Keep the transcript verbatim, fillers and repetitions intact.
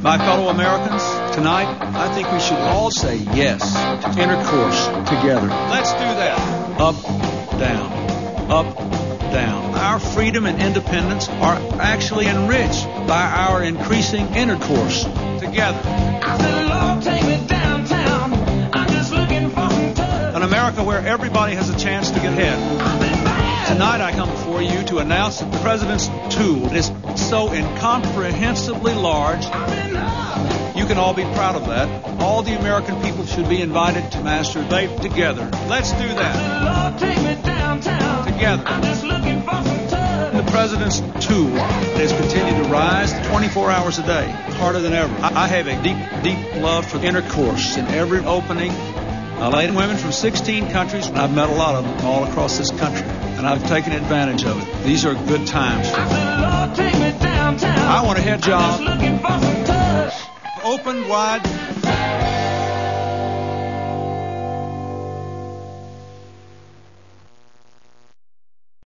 My fellow Americans, tonight, I think we should all say yes to intercourse together. Let's do that. Up, down, up, down. Our freedom and independence are actually enriched by our increasing intercourse together. I said, Lord, take me downtown. I'm just looking for some touch. An America where everybody has a chance to get ahead. Tonight I come before you to announce that the President's tool is so incomprehensibly large. You can all be proud of that. All the American people should be invited to masturbate together. Let's do that. Lord, take me downtown. Together. I'm just looking for some touch. The President's tool has continued to rise twenty-four hours a day, harder than ever. I have a deep, deep love for intercourse in every opening. I lay women from sixteen countries, and I've met a lot of them all across this country, and I've taken advantage of it. These are good times. I said, Lord, take me downtown. I want a head job. I'm just looking for some touch. Open wide.